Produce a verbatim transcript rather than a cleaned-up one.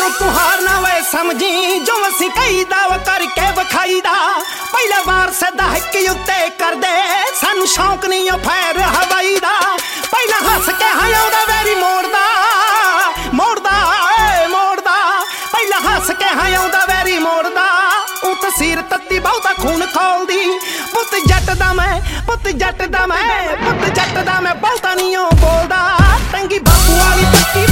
ਤੂੰ ਹਾਰ ਨਾ ਵੇ ਸਮਝੀ ਜੋ ਅਸੀਂ ਕਹੀਦਾ ਵਾ ਕਰਕੇ ਵਿਖਾਈਦਾ ਪਹਿਲਾ ਵਾਰ ਸਿੱਧਾ ਹਿੱਕ ਉੱਤੇ ਕਰਦੇ ਸਾਨੂੰ ਸ਼ੌਂਕ ਨਹੀਂ ਉਹ ਫੈਰ ਹਵਾਈ ਦਾ ਪਹਿਲਾਂ ਹੱਸ ਕੇ ਹਾਇਆਉਂਦਾ ਵੈਰੀ ਮੋੜਦਾ ਮੋੜਦਾ ਏ ਮੋੜਦਾ ਪਹਿਲਾਂ ਹੱਸ ਕੇ ਹਾਇਆਉਂਦਾ ਵੈਰੀ ਮੋੜਦਾ ਉਹ ਤਸੀਰ ਤੱਤੀ ਬਹੁਤਾ ਖੂਨ ਖੋਲਦੀ ਪੁੱਤ ਜੱਟ ਦਾ ਮੈਂ ਪੁੱਤ ਜੱਟ ਦਾ ਮੈਂ ਪੁੱਤ ਜੱਟ ਦਾ ਮੈਂ ਬਹੁਤਾ ਨਹੀਂ ਉਹ ਬੋਲਦਾ ਟੰਗੀ ਬਾਪੂ ਵਾਲੀ ਪੱਕੀ